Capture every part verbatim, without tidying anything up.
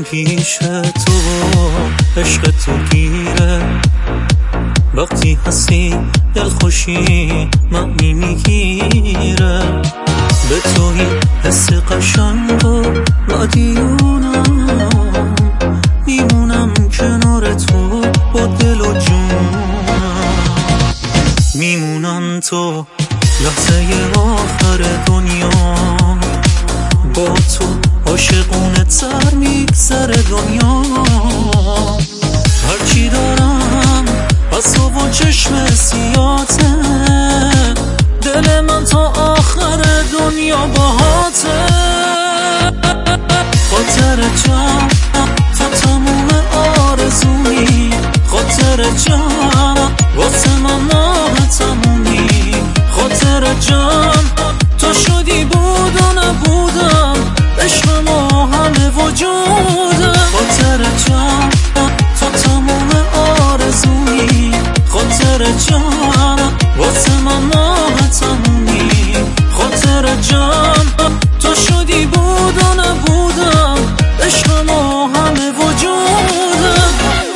پیش تو عشق تو گیره، وقتی هستی دلخوشی معنی میگیره. به توی حس قشنگ و مدیونم، میمونم کنار تو با دل و جونم. میمونم تو لحظه آخر دنیا، با تو عاشقونه تر میگذره دنیا. هرچی دارم از تو و چشم سیاته، دل من تا آخر دنیا باهاته. خاطر جان تا تموم آرزویی، خاطر جان واسه من ماه تمومی. خاطر جان تو شدی بود و نبودم، عشق ما همه وجودم. خاطر جان تا تموم آرزویی، خاطر جان واسه من ماه تمومی. خاطر جان تو شدی بود و نبودم، عشق ما همه وجودم.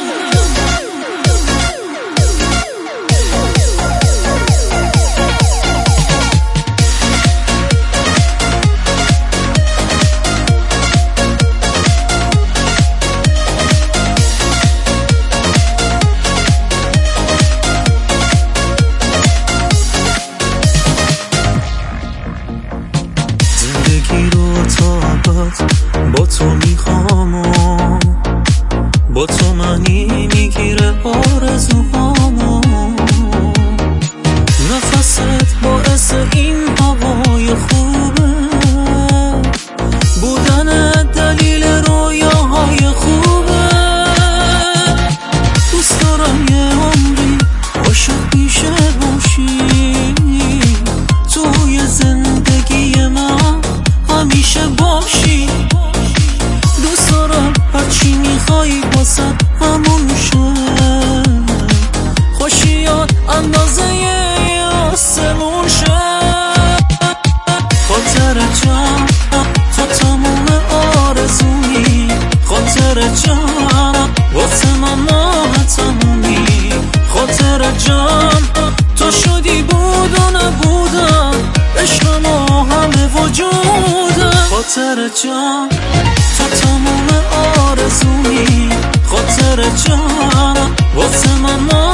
زندگی رو تا ابد با تو میخوام و با تو معنی میگیره آرزوهامو. نفست باعث این هوای خوبه، بودن دلیل رویاهای خوبه. دوست دارم یه عمری عاشق پیشه باشی، توی زندگی من همیشه باشی. دوست دارم هرچی میخوایی واسه همون شه، خوشیات اندازه آسمون شه. خاطر جان تا تموم آرزویی، خاطر جان واسه من ماه تمومی. خاطر جان تو شدی بود و نبودم، عشق ما همه وجودم. خاطر جان تا تموم آرزویی، خاطر جان واسه من